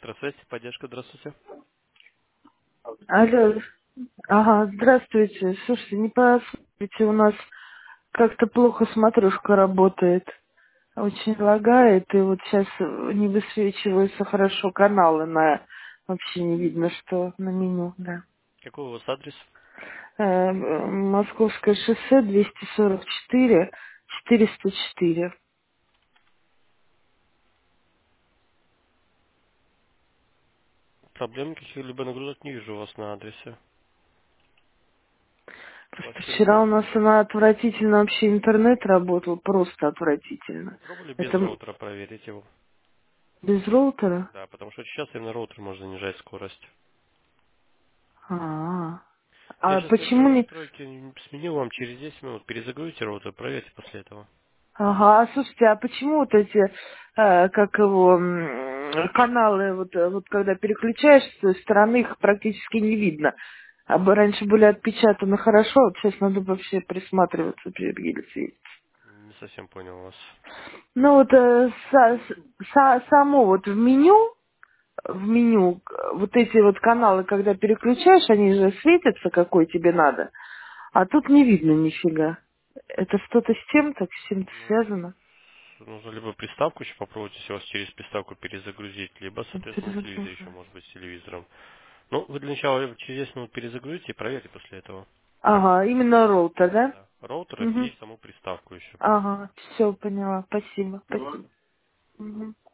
Электросвязь, поддержка, здравствуйте. Алло, ага, здравствуйте. Слушайте, не посмотрите, у нас как-то плохо смотрушка работает. Очень лагает, и вот сейчас не высвечиваются хорошо каналы вообще не видно, что на меню, да. Какой у вас адрес? Московское шоссе 244, 404. Проблем каких-либо нагрузок не вижу у вас на адресе. Просто Вообще вчера у нет. нас она отвратительно вообще интернет работал, просто отвратительно. Пробовали без Это роутера проверить его? без роутера? Да, потому что сейчас именно роутер может занижать скорость. А, Я а сейчас смотрю почему не... настройки, сменил вам через 10 минут. Перезагрузите роутер, проверьте после этого. Ага, а слушайте, а почему вот эти, как его, каналы, вот когда переключаешь с той стороны, их практически не видно. Раньше были отпечатаны хорошо, вот сейчас надо вообще присматриваться перед гильдией. Не совсем понял вас. Ну вот само вот в меню, вот эти вот каналы, когда переключаешь, они же светятся, какой тебе надо, а тут не видно нифига. Это что-то с чем-то Ну, связано? нужно либо приставку еще попробовать, если у вас через приставку перезагрузить, либо, соответственно, телевизор еще, Перезагружаю. может быть, с телевизором. Ну, вы для начала через 10 минут перезагрузите и проверьте после этого. Ага, именно роутер, да? Да. Роутер Угу. и саму приставку еще. Ага, все поняла. Спасибо. Спасибо. Пожалуйста. Мгм.